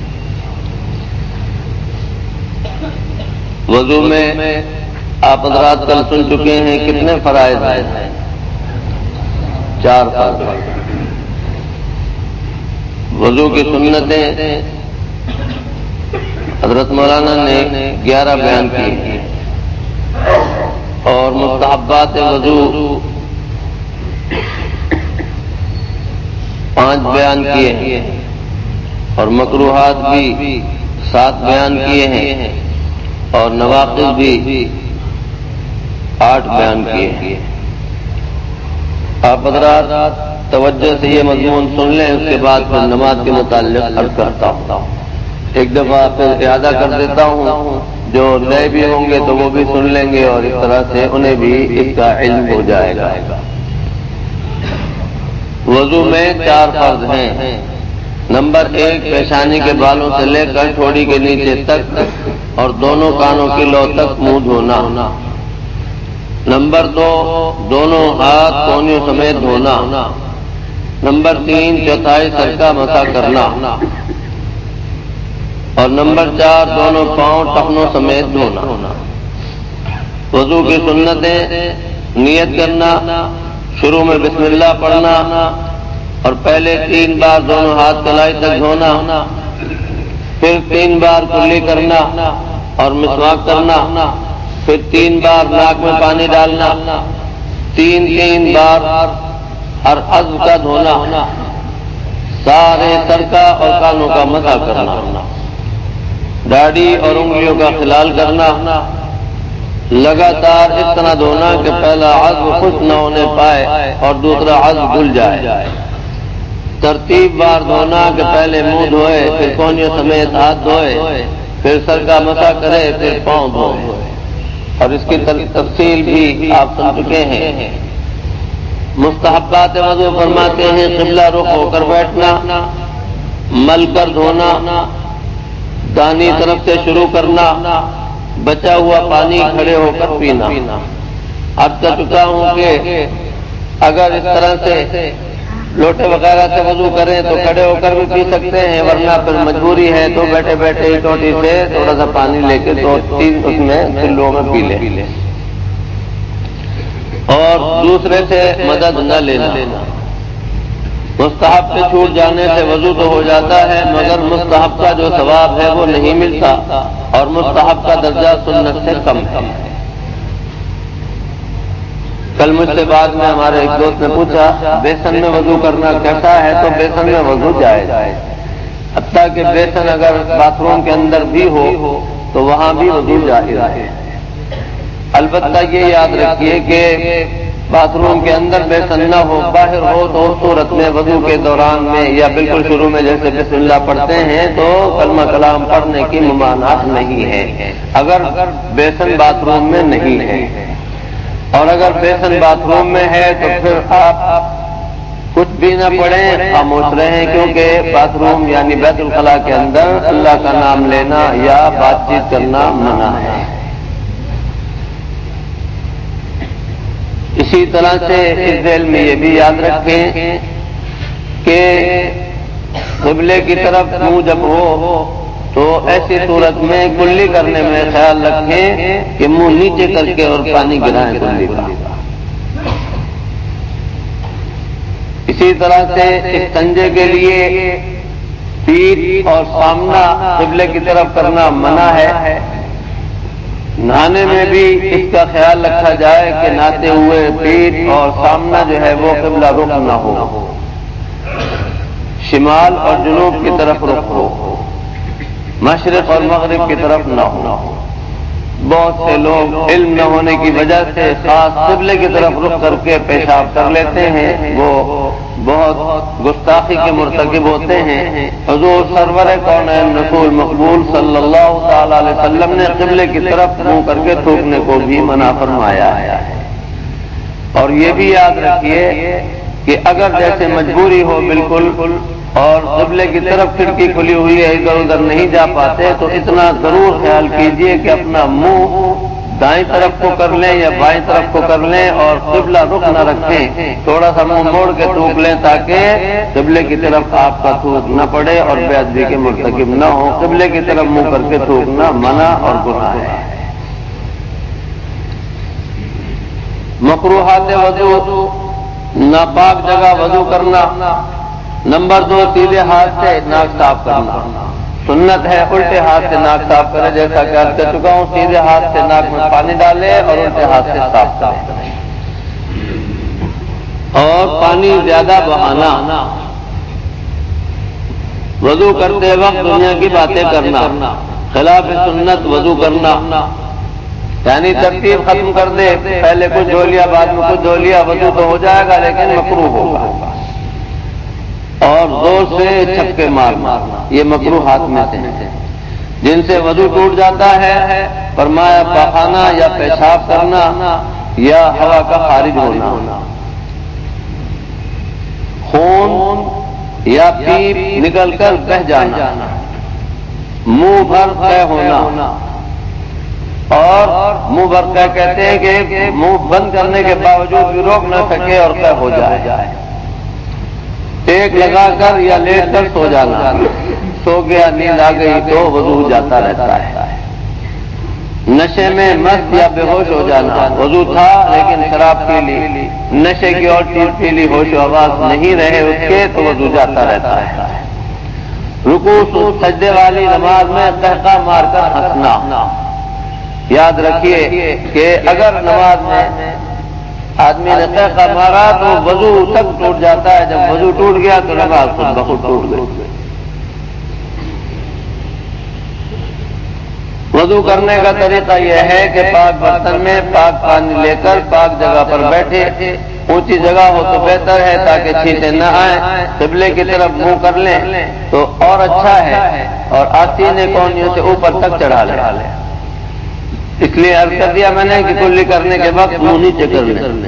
وضو میں آپ حضرات کل سن چکے ہیں کتنے فرائض ہیں؟ چار فرض۔ وضو کی سنتیں حضرت مولانا نے گیارہ بیان کی اور مستحبات وضو پانچ بیان کیے ہیں اور مکروہات بھی سات بیان کیے ہیں اور نواقض بھی آٹھ بیان کیے ہیں۔ آپ حضرات توجہ سے یہ مضمون سن لیں، اس کے بعد پھر نماز کے متعلق عرض کرتا ہوں۔ ایک دفعہ پھر اعادہ کر دیتا ہوں، جو نئے بھی ہوں گے تو وہ بھی سن لیں گے اور اس طرح سے انہیں بھی اس کا علم ہو جائے گا۔ وضو میں چار فرض ہیں۔ نمبر ایک، پیشانی کے بالوں سے لے کر ٹھوڑی کے نیچے تک اور دونوں کانوں کی لو تک منہ دھونا۔ نمبر دو، دونوں ہاتھ کونیوں سمیت دھونا۔ نمبر تین، چوتھائی سر کا مسح کرنا۔ اور نمبر چار، دونوں پاؤں ٹخنوں سمیت دھونا۔ وضو کی سنتیں: نیت کرنا، شروع میں بسم اللہ پڑھنا اور پہلے تین بار دونوں ہاتھ کلائی تک دھونا، پھر تین بار کلی کرنا اور مسواک کرنا، پھر تین بار ناک میں پانی ڈالنا، تین تین بار ہر عضو کا دھونا، سارے سر کا اور کانوں کا مسح کرنا، داڑھی اور انگلیوں کا خلال کرنا، لگاتار اس طرح دھونا کہ پہلا عضو خشک نہ ہونے پائے اور دوسرا عضو دھل جائے۔ ترتیب بار دھونا کہ پہلے منہ دھوئے، پھر کونیوں سمیت ہاتھ دھوئے، پھر سر کا مسح کرے، پھر پاؤں دھوئے۔ اور اس کی تفصیل بھی آپ سن چکے ہیں۔ مستحبات وضو فرماتے ہیں: قبلہ رخ ہو کر بیٹھنا، مل کر دھونا، دانی طرف سے شروع کرنا، بچا ہوا پانی کھڑے ہو کر پینا۔ اب کہہ چکا ہوں کہ اگر اس طرح سے لوٹے وغیرہ سے وضو کریں تو کھڑے ہو کر بھی پی سکتے ہیں، ورنہ پھر مجبوری ہے تو بیٹھے بیٹھے ٹوٹی سے تھوڑا سا پانی لے کے دو تین اس میں سلوں میں پی لیں اور دوسرے سے مدد نہ لینا۔ مستحب سے چھوٹ جانے سے وضو تو ہو جاتا ہے، مگر مستحب کا جو ثواب ہے وہ نہیں ملتا اور مستحب کا درجہ سنت سے کم ہے۔ کل مجھ سے بعد میں ہمارے ایک دوست نے پوچھا بیسن میں وضو کرنا کیسا ہے، تو بیسن میں وضو جائز ہے، حتیٰ کہ بیسن اگر باتھ روم کے اندر بھی ہو تو وہاں بھی وضو جائز ہے۔ البتہ یہ یاد رکھیے کہ باتھ روم کے اندر بیسن نہ ہو، باہر ہو تو اس صورت میں وضو کے دوران میں یا بالکل شروع میں جیسے بسم اللہ پڑھتے ہیں تو کلمہ کلام پڑھنے کی ممانعت نہیں ہے، اگر بیسن باتھ روم میں نہیں ہے۔ اور اگر بیسن باتھ روم میں ہے تو پھر آپ کچھ بھی نہ پڑھیں، خاموش رہیں، کیونکہ باتھ روم یعنی بیت الخلاء کے اندر اللہ کا نام لینا یا بات چیت کرنا منع ہے۔ اسی طرح سے اس ذیل میں یہ بھی یاد رکھیں کہ قبلے کی طرف منہ جب ہو تو ایسی صورت میں کلی کرنے میں خیال رکھیں کہ منہ نیچے کر کے اور پانی گرائیں کلی کا۔ اسی طرح سے استنجے کے لیے پیٹھ اور سامنا قبلے کی طرف کرنا منع ہے۔ نہانے میں بھی اس کا خیال رکھا جائے کہ نہاتے ہوئے پیٹھ اور سامنا جو ہے وہ قبلہ رخ نہ ہو، شمال اور جنوب کی طرف رخ ہو، مشرق اور مغرب کی طرف نہ ہو۔ بہت سے لوگ علم نہ ہونے کی وجہ سے خاص قبلے کی طرف رخ کر کے پیشاب کر لیتے ہیں، وہ بہت گستاخی کے مرتکب ہوتے ہیں۔ حضور سرور کونین رسول مقبول صلی اللہ تعالی علیہ وسلم نے قبلے کی طرف منہ کر کے تھوکنے کو بھی منع فرمایا ہے۔ اور یہ بھی یاد رکھیے کہ اگر جیسے مجبوری ہو بالکل اور قبلے کی طرف کھڑکی کھلی ہوئی ہے، ادھر ادھر نہیں جا پاتے، تو اتنا ضرور خیال کیجئے کہ اپنا منہ دائیں طرف کو کر لیں یا بائیں طرف کو کر لیں اور قبلہ رخ نہ رکھیں، تھوڑا سا منہ موڑ کے تھوک لیں تاکہ قبلے کی طرف آپ کا تھوک نہ پڑے اور بے ادبی کے مرتکب نہ ہو۔ قبلے کی طرف منہ کر کے تھوکنا منع اور گناہ ہے۔ مکروہات وضو، ناپاک جگہ وضو کرنا۔ نمبر دو، سیدھے ہاتھ سے ناک صاف کرنا۔ سنت ہے الٹے ہاتھ سے ناک صاف کرے، جیسا کہ عرض کر چکا ہوں، سیدھے ہاتھ سے ناک میں پانی ڈالے اور الٹے ہاتھ سے صاف کرے۔ اور پانی زیادہ بہانا، وضو کرتے وقت دنیا کی باتیں کرنا، خلاف سنت وضو کرنا، یعنی ترتیب ختم کر دے، پہلے کچھ دھو لیا بعد میں کچھ دھو لیا، وضو تو ہو جائے گا لیکن مکروہ ہوگا۔ اور زور سے چھکے مارنا، یہ مکروہات میں سے ہیں جن سے وضو ٹوٹ جاتا ہے۔ فرمایا پاخانہ یا پیشاب کرنا یا ہوا کا خارج ہونا، خون یا پیپ نکل کر بہ جانا، منہ بھر قے ہونا، اور منہ بھر قے کہتے ہیں کہ منہ بند کرنے کے باوجود بھی روک نہ سکے اور قے ہو جائے۔ ٹیک لگا کر یا لیٹ کر سو جانا، سو گیا نیند آ گئی تو وضو جاتا رہتا ہے۔ نشے میں مست یا بے ہوش ہو جانا، وضو تھا لیکن شراب پی لی، نشے کی اور چیز پی لی، ہوش و آواز نہیں رہے اس کے، تو وضو جاتا رہتا ہے۔ رکوع سجدے والی نماز میں قہقہ مار کر ہنسنا، یاد رکھیے کہ اگر نماز میں آدمی نے قہقہ مارا تو وضو تک ٹوٹ جاتا ہے، جب وضو ٹوٹ گیا تو نماز خود بخود ٹوٹ گئی۔ وضو کرنے کا طریقہ یہ ہے کہ پاک برتن میں پاک پانی لے کر پاک جگہ پر بیٹھے، اونچی جگہ ہو تو بہتر ہے تاکہ چھینٹیں نہ آئیں، قبلے کی طرف منہ کر لیں تو اور اچھا ہے، اور آستینے کونیوں سے اوپر تک چڑھا لیں۔ اس لیے عرض کر دیا میں نے کہ کلی کرنے کے وقت منہ نیچے کر لیں،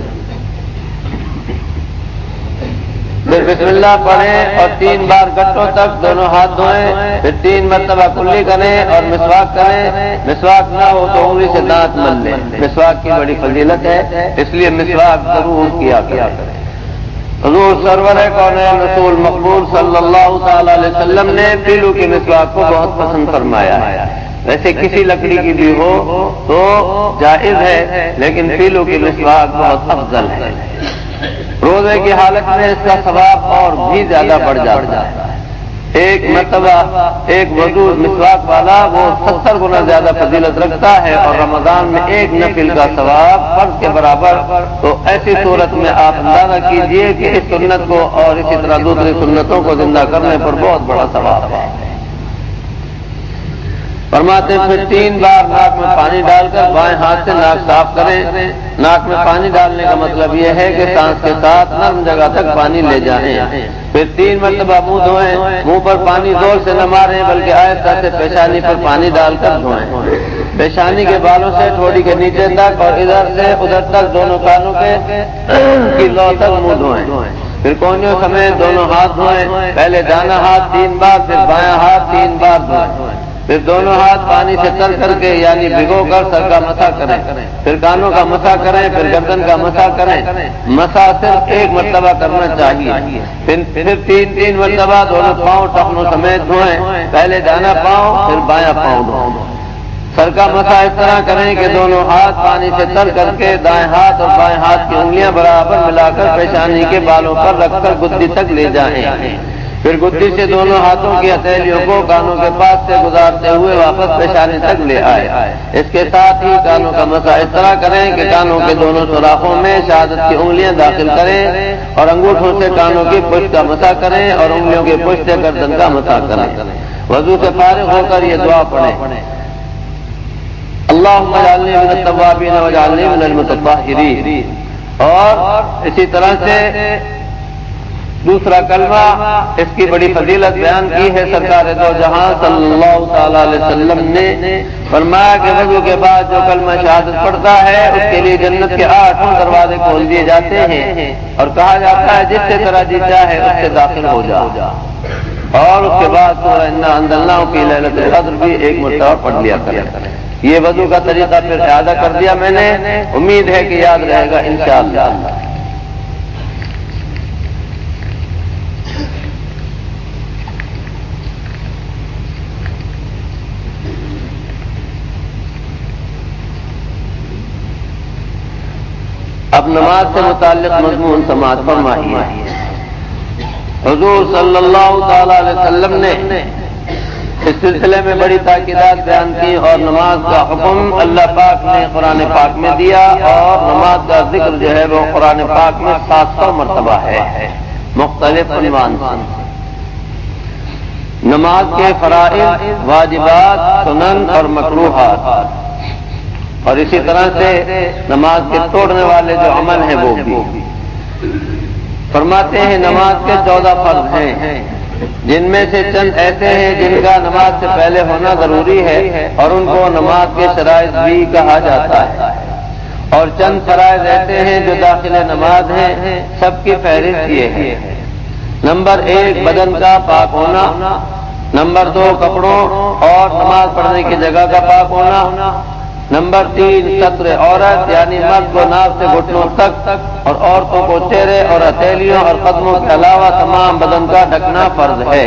پھر بسم اللہ پڑھیں اور تین بار گٹوں تک دونوں ہاتھ دھوئیں، پھر تین مرتبہ کلی کریں اور مسواک کریں، مسواک نہ ہو تو انگلی سے دانت مل لیں، مسواک کی بڑی فضیلت ہے، اس لیے مسواک ضرور کیا کریں۔ حضور سرور کونین رسول مقبول صلی اللہ تعالی علیہ وسلم نے پیلو کی مسواک کو بہت پسند فرمایا ہے۔ ویسے کسی لکڑی کی بھی ہو تو جائز ہے، لیکن پیلو کی مسواک بہت افضل ہے۔ روزے کی حالت میں اس کا ثواب اور بھی زیادہ بڑھ جاتا ہے۔ ایک مرتبہ ایک وضو مسواک والا وہ ستر گنا زیادہ فضیلت رکھتا ہے، اور رمضان میں ایک نفل کا ثواب فرض کے برابر۔ تو ایسی صورت میں آپ اندازہ کیجئے کہ اس سنت کو اور اسی طرح دوسری سنتوں کو زندہ کرنے پر بہت بڑا ثواب ہے۔ فرماتے ہیں پھر تین بار ناک میں پانی ڈال کر بائیں ہاتھ سے ناک صاف کریں۔ ناک میں پانی ڈالنے کا مطلب یہ ہے کہ سانس کے ساتھ نرم جگہ تک پانی لے جائیں۔ پھر تین مرتبہ منہ دھوئیں، منہ پر پانی زور سے نہ ماریں بلکہ آہستہ سے پیشانی پر پانی ڈال کر دھوئیں۔ پیشانی کے بالوں سے ٹھوڑی کے نیچے تک اور ادھر سے ادھر تک دونوں کانوں کے کی لو تک منہ دھوئیں۔ پھر کونیوں سمیت دونوں ہاتھ دھوئیں، پہلے دانا ہاتھ تین بار، پھر بایاں ہاتھ تین بار دھوئیں۔ پھر دونوں ہاتھ پانی سے تر کر کے یعنی بھگو کر سر کا مسح کریں، پھر کانوں کا مسح کریں، پھر گردن کا مسح کریں۔ مسح صرف ایک مرتبہ کرنا چاہیے۔ پھر پھر تین تین مرتبہ دونوں پاؤں ٹخنوں سمیت دھوئیں، پہلے دانا پاؤں پھر بایاں پاؤں دھوئیں۔ سر کا مسح اس طرح کریں کہ دونوں ہاتھ پانی سے تر کر کے دائیں ہاتھ اور بائیں ہاتھ کی انگلیاں برابر ملا کر پیشانی کے بالوں پر رکھ کر گدی تک لے جائیں۔ پھر گدی سے دونوں ہاتھوں کی ہتھیلیوں کو کانوں کے پاس سے گزارتے ہوئے واپس پیشانی تک لے آئے۔ اس کے ساتھ ہی کانوں کا مسح اس طرح کریں کہ کانوں کے دونوں سوراخوں میں شہادت کی انگلیاں داخل کریں اور انگوٹھوں سے کانوں کی پشت کا مسح کریں اور انگلیوں کی پشت سے گردن کا مسح کریں۔ وضو سے فارغ ہو کر یہ دعا پڑھیں، اللہم اجعلنی من التوابین واجعلنی من المتطہرین۔ اور اسی طرح سے دوسرا کلمہ، اس کی بڑی فضیلت بیان کی ہے سرکار دو جہاں صلی اللہ تعالی علیہ وسلم نے فرمایا کہ وضو کے بعد جو کلمہ شہادت پڑھتا ہے اس کے لیے جنت کے آٹھوں دروازے کھول دیے جاتے ہیں اور کہا جاتا ہے جس سے طرح جی چاہے اس سے داخل ہو جا، اور اس کے بعد سورہ انا انزلناہ کی لیلۃ القدر بھی ایک مرتبہ پڑھ لیا کرے۔ یہ وضو کا طریقہ پھر اعادہ کر دیا میں نے، امید ہے کہ یاد رہے گا انشاءاللہ۔ اب نماز سے متعلق مضمون سماعت فرمائیے۔ حضور صلی اللہ تعالی علیہ وسلم نے اس سلسلے میں بڑی تاکیدات بیان کی اور نماز کا حکم اللہ پاک نے قرآن پاک میں دیا، اور نماز کا ذکر جو ہے وہ قرآن پاک میں سات سو مرتبہ ہے مختلف عنوان سے۔ نماز کے فرائض، واجبات، سنن اور مکروہات، اور اسی طرح سے نماز کے توڑنے والے جو عمل ہیں وہ بھی فرماتے ہیں۔ نماز کے چودہ فرض ہیں، جن میں سے چند ایسے ہیں جن کا نماز سے پہلے ہونا ضروری ہے اور ان کو نماز کے شرائط بھی کہا جاتا ہے، اور چند فرائض ایسے ہیں جو داخل نماز ہیں، سب کی فہرست یہ ہے۔ نمبر ایک، بدن کا پاک ہونا۔ نمبر دو، کپڑوں اور نماز پڑھنے کی جگہ کا پاک ہونا۔ نمبر تین، ستر عورت، یعنی مرد کو ناک سے گھٹنوں تک اور عورتوں کو چہرے اور ہتھیلیوں اور قدموں کے علاوہ تمام بدن کا ڈھکنا فرض ہے۔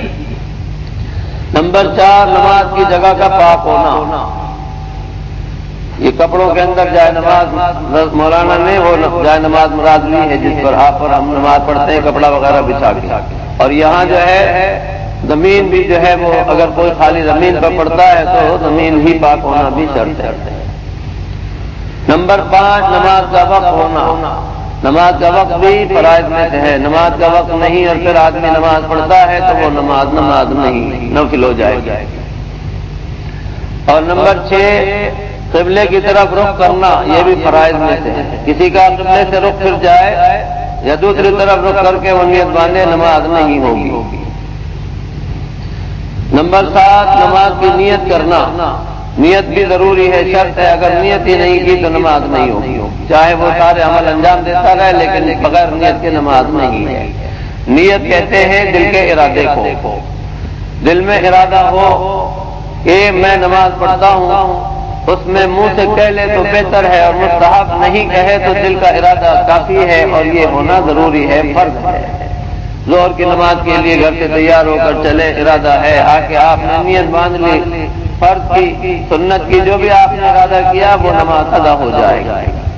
نمبر چار، نماز کی جگہ کا پاک ہونا۔ یہ کپڑوں کے اندر جائے نماز، مولانا نے وہ جائے نماز مراد لی ہے جس پر آپ پر ہم نماز پڑھتے ہیں کپڑا وغیرہ بچھا کے، اور یہاں جو ہے زمین بھی جو ہے وہ اگر کوئی خالی زمین پر پڑتا ہے تو زمین ہی پاک ہونا بھی شرط ہے۔ نمبر پانچ، نماز کا وقت ہونا۔ نماز کا وقت بھی فرائض میں سے ہے۔ نماز کا وقت نہیں اور پھر آدمی نماز پڑھتا ہے تو وہ نماز نماز نہیں، نفل ہو جائے گی۔ اور نمبر چھ، قبلے کی طرف رخ کرنا، یہ بھی فرائض میں سے ہے۔ کسی کا قبلے سے رخ پھر جائے یا دوسری طرف رخ کر کے وہ نیت باندھے، نماز نہیں ہوگی۔ نمبر سات، نماز کی نیت کرنا۔ نیت بھی ضروری ہے، شرط ہے، اگر نیت ہی نہیں کی تو نماز نہیں ہوگی، چاہے وہ سارے عمل انجام دیتا رہے لیکن بغیر نیت کے نماز نہیں ہے۔ نیت کہتے ہیں دل کے ارادے کو۔ دل میں ارادہ ہو کہ میں نماز پڑھتا ہوں، اس میں منہ سے کہہ لے تو بہتر ہے، اور مستحب نہیں کہے تو دل کا ارادہ کافی ہے، اور یہ ہونا ضروری ہے، فرض ہے۔ ظہر کی نماز کے لیے گھر سے تیار ہو کر چلے، ارادہ ہے، آ کے آپ نے نیت باندھ لی، فرض کی، سنت کی، جو بھی آپ نے ارادہ کیا وہ نماز ادا ہو جائے گی۔